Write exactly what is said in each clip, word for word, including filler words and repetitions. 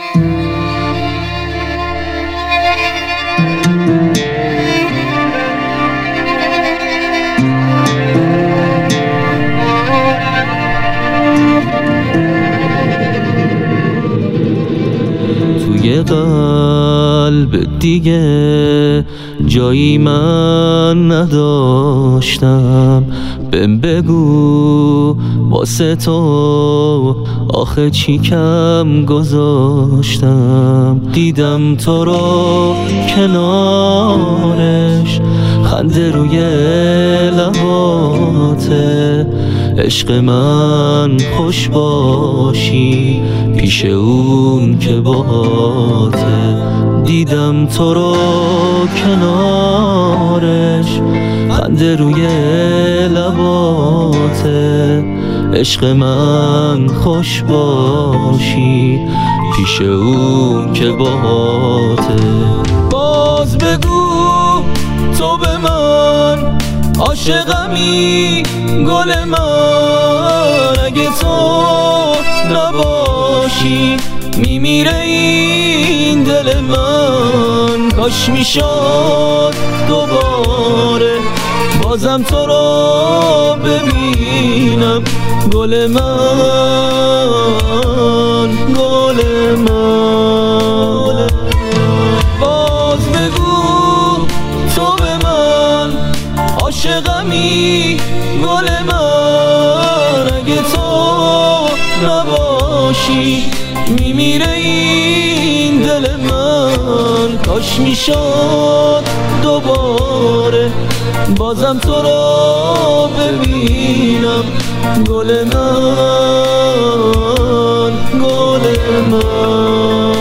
توی قلب دیگه جایی من نداشتم، بهم بگو واسه تو آخه چی کم گذاشتم. دیدم تو رو کنارش، خنده روی لباته، عشق من خوش باشی پیش اون که باته. دیدم تو رو کنارش، خنده روی لباته، عشق من خوش باشی پیش اون که باته. باز بگو تو به من عاشقمی گل من، اگه تو نباشی میمیره این دل من. کاش میشد دوباره بازم تو رو ببینم گل من، گل من. باز بگو تو به من عاشقمی گل من، اگه تو نباشی میمیره این دل من. کاش میشد دوباره بازم تو رو ببینم گل من، گل من.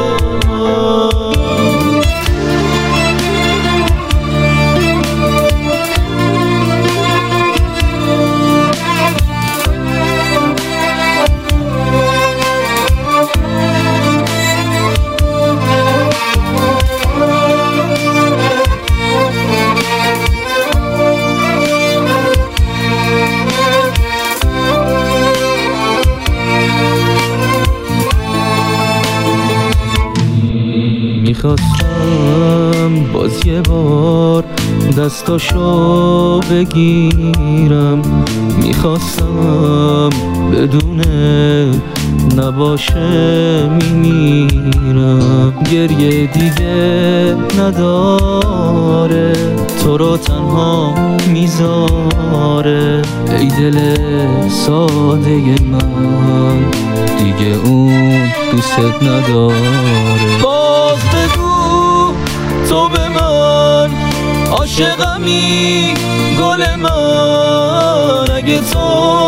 میخواستم باز یه بار دستاشو بگیرم، میخواستم بدونه نباشه میمیرم. گریه دیگه نداره تو رو تنها میذاره، ای دل ساده من دیگه اون دوست نداره. باز بگو تو به من عاشقمی گل من، اگه تو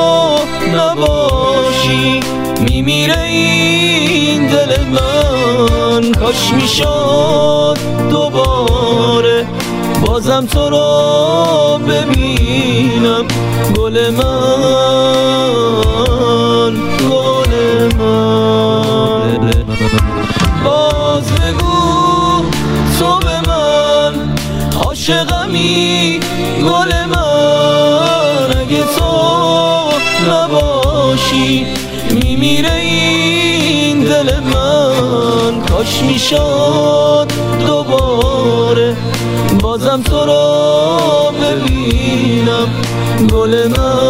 نباشی میمیره این دل من. کاش میشد دوباره بازم تو رو ببینم گل من، گل من. باز بگو تو به من عاشقمی گل من، اگه تو نباشی میمیره این دل من. کاش میشد دوباره بازم تو رو ببینم گل من.